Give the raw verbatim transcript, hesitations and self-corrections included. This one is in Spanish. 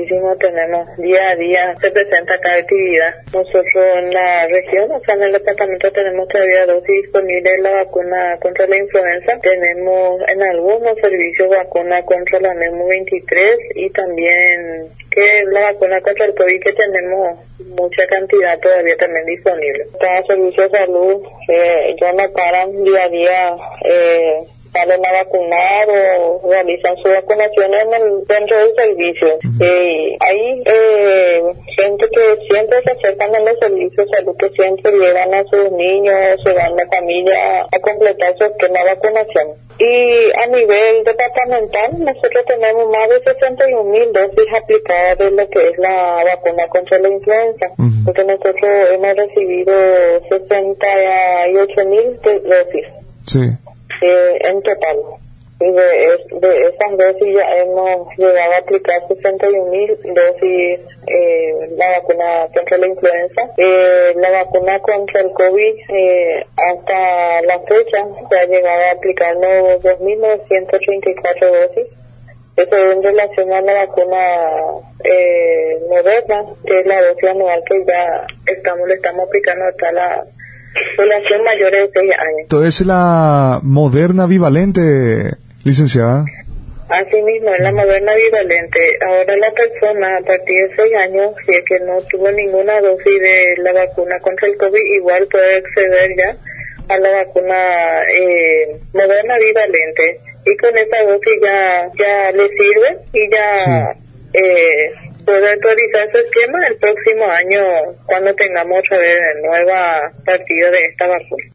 muchísimo tenemos. Día a día se presenta cada actividad. Nosotros en la región, o sea, en el departamento tenemos todavía dosis disponible de la vacuna contra la influenza. Tenemos en algunos servicios vacuna contra la Nemo veintitrés y también que la vacuna contra el COVID, que tenemos mucha cantidad todavía también disponible. Cada servicio de salud eh, ya no paran día a día, eh, salen a vacunar o realizan su vacunación en el dentro del servicio. Uh-huh. Eh, hay eh, gente que siempre se acercan a los servicios de salud, que siempre llevan a sus niños, se van a la familia a completar su esquema de vacunación. Y a nivel departamental, nosotros tenemos más de sesenta y un mil dosis aplicadas de lo que es la vacuna contra la influenza. Uh-huh. Porque nosotros hemos recibido sesenta y ocho mil dosis. Sí. Eh, en total. Y de, de esas dosis ya hemos llegado a aplicar sesenta y un mil dosis eh, la vacuna contra la influenza. Eh, la vacuna contra el COVID, eh, hasta la fecha, se ha llegado a aplicar dos mil novecientos treinta y cuatro dosis. Eso en relación a la vacuna eh, Moderna, que es la dosis anual que ya estamos le estamos aplicando hasta la población mayor de seis años. Entonces, la Moderna bivalente, licenciada. Así mismo, es la Moderna bivalente. Ahora la persona a partir de seis años, si es que no tuvo ninguna dosis de la vacuna contra el COVID, igual puede acceder ya a la vacuna eh, Moderna bivalente. Y con esa dosis ya, ya le sirve y ya sí. eh, puede actualizar su esquema el próximo año cuando tengamos otra vez nueva partida de esta vacuna.